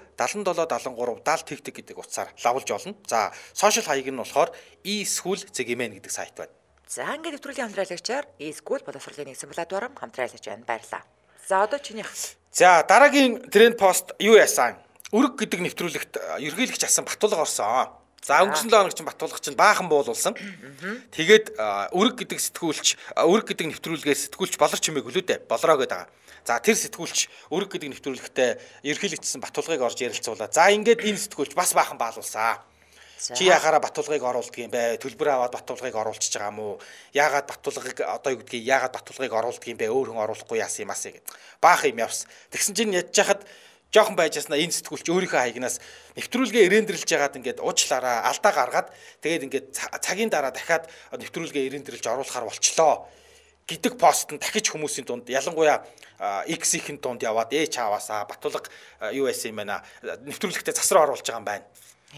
7773 70 тэг гэдэг утсаар лавлж олно. За сошиал хаяг нь болохоор e-school.gmail гэдэг сайт байна. За ингээд нэвтрүүлгийн хамтраалагчаар e-school боловсролын нэгдсэн платформ хамтран ажиллаж байна. Баярлалаа. За одоо чинийх. За дараагийн тренд пост юу яасан? Үрэг гэдэг нэвтрүүлэгт ерөнхийлөгч асан Батулга орсон. За өнгөрсөн 7 хоног чинь Батулга чинь баахан буулуулсан. Тэгээд үрэг гэдэг сэтгүүлч үрэг гэдэг нэвтрүүлгээр сэтгүүлч болор чимээг өлөө дээ. Болроо гэдэг байгаа. За тэр сэтгүүлч үрэг гэдэг нэвтрүүлэгтээ ерөнхийлөгчсөн Батулгыг орж ярилцуулаа. За ингээд энэ сэтгүүлч бас баахан баалуулсан. Чи яхаараа Батулгыг оруулдаг юм бэ? Төлбөр аваад Батулгыг оруулчихж байгаа юм уу? Яагаад Батулгыг одоо юу гэдгийг яагаад Батулгыг оруулдаг юм бэ? Өөр хүн оруулахгүй яасан юм асаа гэд. Баах юм явс. Тэгсэн чинь ядж хахад жоохон байжснаа энэ сэтгүүлч өөрийнхөө хаягнаас нэвтрүүлгээ рендерлж яагаад ингээд уучлаараа алдаа гаргаад тэгээд ингээд цагийн дараа дахиад нэвтрүүлгээ рендерлж оруулахар болчлоо гэдэг пост нь дахиж хүмүүсийн дунд ялангуяа X-ийн дунд яваад чааваасаа Батулга юу байсан юм байна нэвтрүүлэгтээ засраа оруулж байгаа юм байна.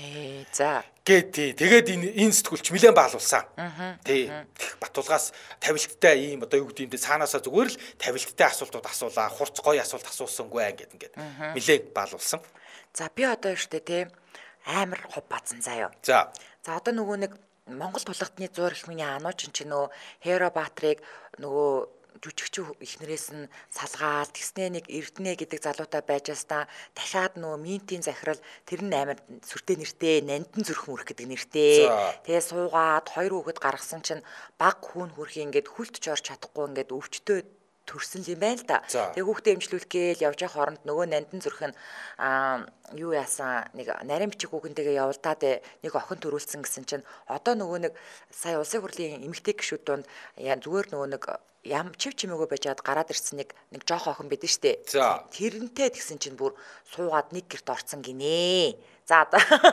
За. Тэгээд энэ сэтгүүлч нэлээд баалуулсан. Тий. Батулгаас тавилттай ийм одоо юу гэдэг юм бэ цаанаасаа зүгээр л тавилттай асуултууд асуулаа, хурц гоё асуулт асуусангүй ингээд нэлээд баалуулсан. За би одоо штэ тий амар хов бацсан заяа. За Одоо нөгөө нэг Монгол тулгадны 100 их миний анууч чинь нөгөө Херо Баатрыг нөгөө жүжигч ихнэрээс нь салгаад тэгснээ нэг Эрдэнэ гэдэг залуутай байжсаа дахиад нөгөө Минтийн захирал тэр нь амар сүртэй нэртэй Нандин зүрх мөрөх гэдэг нэртэй. Тэгээ суугаад 2 хүүхэд гаргасан чинь баг хүүн хүрхий ингээд хүлтж орж чадахгүй ингээд өвчтөө төрсөн юм байна л да. Тэгээ хүүхдээ эмчлүүлэх гээл явж явах хооронд нөгөө Нандин зүрх нь юу яасан нэг нарийн бичиг хүүхэнтэйгээ явуулдаад нэг охин төрүүлсэн гэсэн чинь одоо нөгөө нэг сая улсын хурлын эмэгтэй гишүүд донд зүгээр нөгөө нэг ям чив чимээгөө байжгаад гараад ирсэн нэг жоох охин байдэн штэ. Тэрнтэй тэгсэн чинь бүр суугаад нэг гэрт орцсон гинэ. За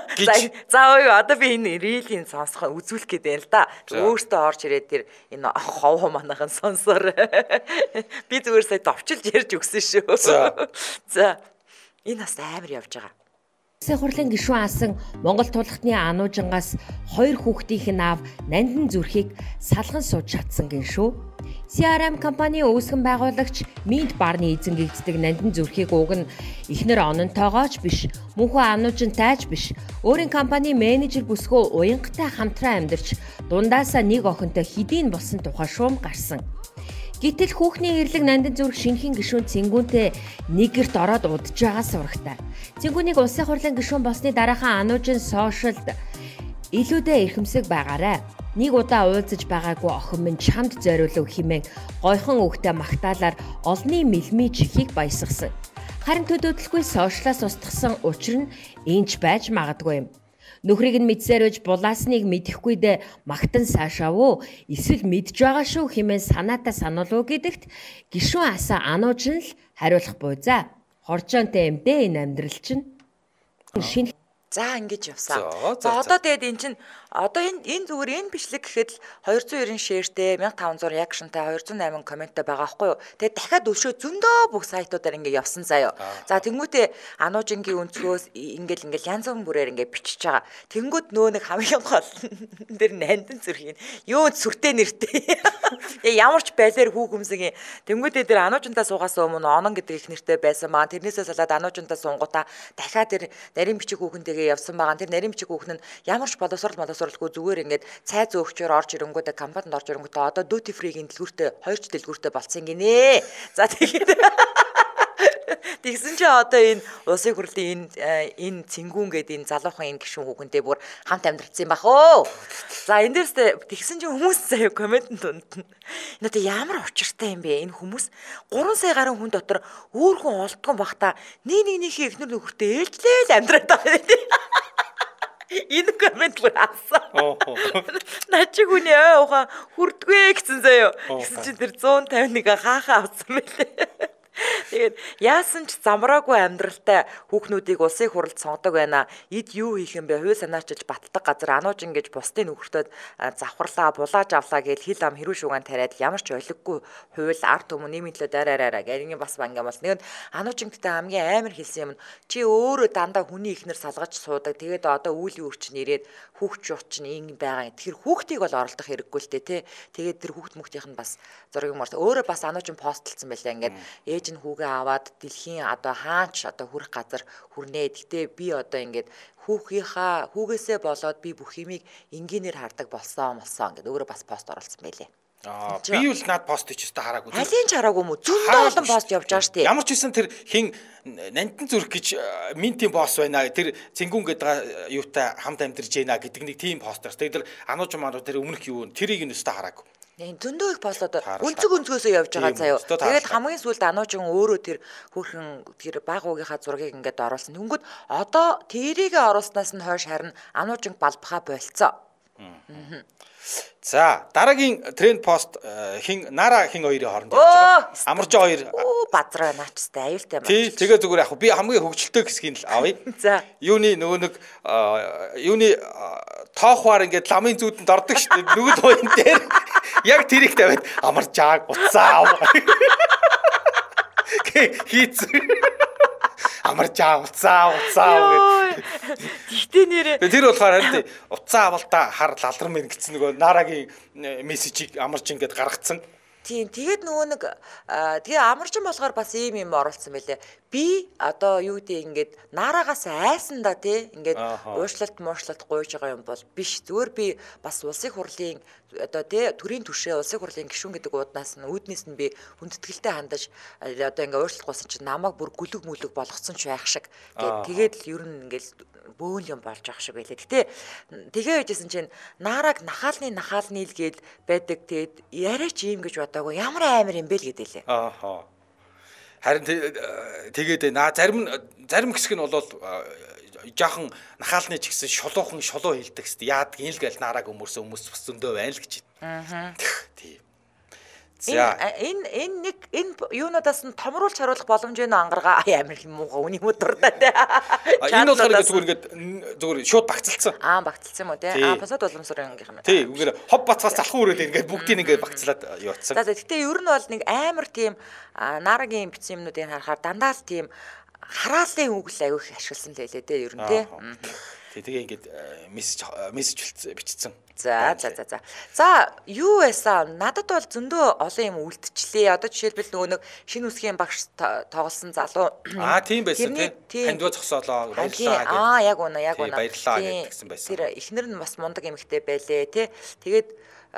одоо би энэ рилийг сонсох үзүүлэх гээд байна л да. Өөртөө орж ирээд тэр энэ хов манайхан сонсоор би зүгээр сая товчилж ярьж өгсөн шүү. За энэ бас амар явж байгаа. Улсын хурлын гишүүн асан Монгол тулгадны ануужингаас 2 хүүхдийн аав Нандин зүрхийг салган сууж чадсан гин шүү. CRM компани үүсгэн байгуулагч Минт Барны эзэн гэгддэг Нандин зүрхийг уг нь эхнэр ононтойгооч биш, мөнхөн ануужинтайч биш, өөрийн компани менежер бүсгүй уянгатай хамтран амьдарч дундаасаа нэг охинтой хэдийн болсон тухай шуум гарсан. Гэтэл хүүхний эрлэг Нандин зүрх шинэхэн гишүүн Цэнгүүнтэй нэг гэрт ороод удаж байгаа сурагтай. Цэнгүүнийг улсын хурлын гишүүн болсны дараахан ануужин сошиалд илүүдээ эрхэмсэг байгаарай. Нэг удаа уулзаж байгаагүй охин минь чамд зориулв хэмээн гойхон өгтэй магтаалаар олонний мэлмий чихийг баясгасан. Харин төдөөдөлгүй сошиалаас устгасан учир нь энэч байж магадгүй юм. Нөхрийг нь мэдсээр үж булаасныг мэдэхгүйдээ магтан саашаав уу эсвэл мэдж байгаа шүү хэмээн санаатаа сануулв гэдэгт гишүүн асаа ануужин л хариулах буй за. Хоржоонтой юм дээ энэ амьдрал чинь. Шинэ За ингэж явсан. За одоо тэгээд эн чинь одоо энэ зүгээр энэ бичлэг гэхэд л 290 шеэртэй 1500 реакшнтай 208 комменттэй байгаа байхгүй юу. Тэгээд дахиад өшөө зөндөө бүх сайтуудаар ингэ явсан заяа. За тэнгуүтээ ануужингийн өнцгөөс ингээл янз бүрийн бүрээр ингэ бичиж байгаа. Тэнгүүд нөө нэг хамгийн гол дээр Нандин зүрхийн юу сүртэй нэртэй. Ямар ч байлаар хүүхэмсэг. Тэнгүүдээ тэр ануужинтаа суугаас өмнө онон гэдэг их нэртэй байсан маа. Тэрнээсээ салаад ануужинтаа сунгуудаа дахиад тэр нарийн бичиг хүүхэнтэйгээ явсан байгаа. Тэр нарийн бичиг хүүхэн нь ямар ч боловсралгүй зүгээр ингээд цай зөөгчөөр орж ирэнгүүтээ компанид орж ирэнгүүтээ одоо duty free-гийн дэлгүүртээ 2 ч дэлгүүртээ болцсон гинэ. За тэгээд тэгсэн чи одоо энэ улсын хурлын энэ Цэнгүүн гэдэг энэ залуухан энэ гишүүн хүүхэнтэй бүр хамт амьдралцсан юм бах оо. За энэ дээрс тэгсэн чи хүмүүс заяа комментэн дунд нь надад ямар учиртай юм бэ? Энэ хүмүүс 3 сая гаруй хүн дотор өөр хүн олдгон бахта нэгнийхээ эхнэр нөхөртөө ээлжлээл амьдраад байгаа. Энэ коммент бүр авсан. Начиг үний ой хүрдгүй гэсэн заяа. Гэсэн чи тэр 151 хаахаа авсан мэлээ. Тэгээд яасан ч замраагүй амьдралтай хүүхнүүдийг улсын хурлд сонгодог байна. Эд юу хийх юм бэ? Хувь санаачилж батдаг газар ануужин гэж бусдын нөхөртөд завхарлаа, булааж авлаа гэж хил ам хэрүү шугаан тариад ямар ч ойлгохгүй хууль ард түмэн нийгмийн төлөө дараараа гэрийн бас банга бол нэг ануужинтай хамгийн амар хэлсэн юм. Чи өөрөө дандаа хүний ихнэр салгаж суудаг. Тэгээд одоо үүлийн үрч нэрээд хүүхч юуч чинь ингэ байгаа. Тэгэхээр хүүхдийг бол оролдох хэрэггүй л дээ тий. Тэгээд тэр хүүхд мөхтийнх нь бас зургийг морс өөрөө бас ануужин постлцсан байлаа. Ингээд ээж нь хүүгээ аваад дэлхийн одоо хаач одоо хүрэх газар хүрнэ. Гэтэ би одоо ингээд хүүгээсээ болоод би бүх юмыг энгийнээр хардаг болсон ингээд өөрөө бас пост оруулсан байлээ. Би бол над пост ч өстө хараагүй. Алин ч хараагүй юм уу? Зөндөө олон пост явж байгаа шүү дээ. Ямар ч байсан тэр хин Нандин зүрх гэж Минтийн босс байна. Тэр Цэнгүүн гэдэг юутай хамт амьдарч байна гэдэг нэг тийм постер. Тэгээд тэр анууж маань тэр өмнөх юу тэрийг нь өстө хараагүй. Зөндөө их болоод өнцгөөсөө явж байгаа заяа. Тэгээд хамгийн сүүлд ануужин өөрөө тэр хөрхэн тэр баг уугийнхаа зургийг ингээд оруулсан. Тэнгүүд одоо тэрийг оруулснаас нь хойш харин ануужин балбахаа болцоо. За дараагийн тренд пост Нара хин хоёрын хооронд явж байгаа. Амаржаа хоёр базраа наачстай аюултай байна. Тий, тэгээ зүгээр яг би хамгийн хөвгчлөлтөө хэсгийг л авъя. За. Юуны нөгөө нэг юуны тоохвар ингээд ламын зүүдэнд ордог шүү дээ. Нүгэл хоёрын дээр яг тэрийг тавиад амаржааг уцаа ав. Хийц. Амаржаа уцаа гэдэг. Гэхдээ нэрээ тэр болохоор харин уцаа авалтаа хар лалрам мэн гэсэн нөгөө Нарагийн мессежийг амарж ингээд гаргацсан. Тийм тэгээд нөгөө нэг тэгээ амарчин болохоор бас ийм юм оруулсан байлээ. Би одоо юу гэдэг ингээд наараагаас айсандаа тий ингээд уушлалт гуйж байгаа юм бол биш. Зүгээр би бас улсын хурлын одоо тий төрийн түвшээ улсын хурлын гишүүн гэдэг ууднаас нь үүднээс нь би хүндэтгэлтэй хандаж одоо ингээд уушлалт гуйсан чинь намайг бүр гүлэг мүлэг болгоцсон ч байх шиг тэгээд л ер нь ингээд бөөн юм болж байгаа шиг байлээ. Гэтэ тэгээ байжсэн чинь наараг нахаалны л гээд байдаг. Тэгээд яриач юм гэж бодоагүй ямар амар юм бэ л гэдэлээ. Харин тэгээд зарим хэсэг нь болол жоохон нахаалны ч гэсэн шулуухан шулуу хилдэг хэвчээ. Яадаг юм л гээл наараг хүмүүс бас зөндөө байна л гэж. Тийм. За энэ юунуудаас нь томруулж харуулах боломж нь ангаргаа амар муухай үний мөдөрдөө тий. Энэ болохоор зүгээр шууд багцалцсан. Багцалцсан юм уу тий. Босоод уламжлалын юм. Тий, үгээр хов бацаас залхуу өрөөл ингээд бүгдийг ингээд багцлаад явуулсан. За гэхдээ ер нь бол нэг амар тийм наарагийн бичсэн юмнуудыг харахаар дандаа л тийм хараалын үг л аягүй их ашигласан л байлээ тий ер нь тий. Тэгээ ингээд мессеж бичсэн. За юу байсан? Надад бол зөндөө олон юм үлдчихлээ. Одоо жишээлбэл нөгөө нэг шинэ үсгийн багш тоглосон залуу. Тийм байсан тий. Хандваа зогсоолоо баярлалаа. Яг үнэ. Баярлалаа гэсэн байсан. Тэр эхнэр нь бас мундаг эмэгтэй байлээ тий. Тэгээд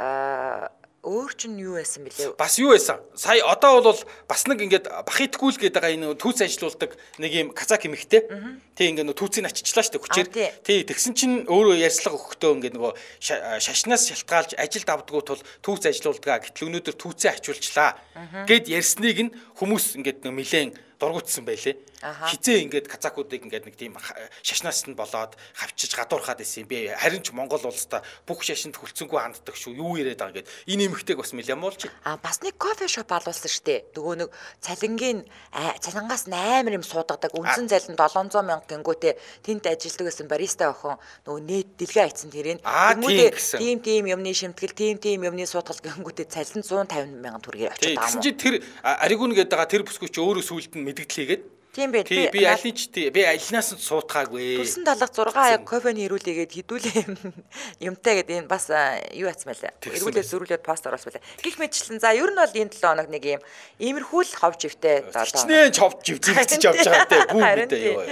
өөр чинь юу байсан бэлээ? Бас юу байсан? Сая одоо бол бас нэг ингээд бахитгүүл гэдэг байгаа энэ түүц ажилуулдаг нэг юм казак эмэгтэй. Тий ингээд түүцийг ачичлаа штэ хүчээр. Тий тэгсэн чинь өөрөө ярьслага өгөхдөө ингээд нөгөө шашнаас шалтгаалж ажилд авдгуу тул түүц ажилуулдгаа гэтэл өнөөдөр түүцээ ачуулчлаа гэд ярьсныг нь хүмүүс ингээд нэг нилээн дургуутсан байлээ. Хизээ ингээд казакуудыг ингээд нэг тийм шашнаас нь болоод хавчиж гадуурхаад исэн юм бэ. Харин ч Монгол улстай бүх шашинд хүлцэнгүй ханддаг шүү. Юу яриад байгаа ингээд энэ эмэгтэйг бас нэлээд муулж. Бас нэг кофе шоп алуулсан штэ. Нөгөө нэг цалингаас амар юм суудадаг. Үнсэн цалин 700 мянга гингүүтэй тэнд ажилдаг гэсэн бариста охин нөгөө нээд дэлгээ айцсан тэрийг тийм юмны шимтгэл тийм юмны суудгал гингүүтэй цалин 150 мянган төгрөгийг очиж байгаа юм. Тэгсэн чинь тэр аригүн гэдэг байгаа тэр бүсгүйч өөрөө сүулт нь мэдгэлээ гээд. Тийм бэ. Би алинаас нь суутгаагүй. Төрсөн талах 6 аяг кофений ирүүлээгээд хідүүлээ юмтай гэдэг энэ бас юу яцсан байлаа. Ирүүлээд пост оруулсан байлаа. Гэх мэтчлэн за ер нь бол энэ 7 хоног нэг юм иймэрхүүл хов живтэй одоо. Хичнээн хов живтэж явж байгаа те. Бүгдээ юу.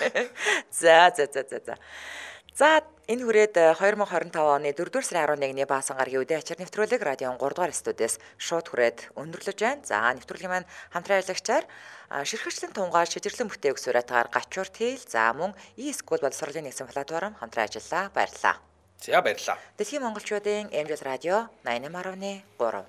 За. За энэ хүрээд 2025 оны 4-р сарын 11-ний баасан гарагийн үдээ ачаар нэвтрүүлэг радион 3-р студиэс шууд хүрээд өндөрлөж байна. За нэвтрүүлгийн маань хамтран ажиллагчаар ширхэгчлэн тунгаал шижирлэн бүтээг сураатгаар гачуур тэл за мөн e-school боловсролын нэгэн платформ хамтран ажиллаа. Баярлалаа. За баярлалаа. Дэлхийн монголчуудын MJS радио 88.3.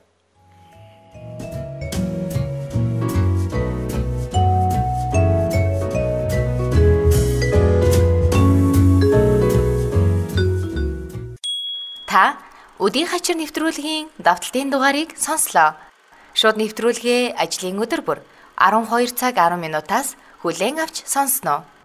Та өдийн хачир нэвтрүүлгийн давталтын дугаарыг сонслоо. Шууд нэвтрүүлгээ ажлын өдөр бүр 12 цаг 10 минутаас хүлээн авч сонсноо.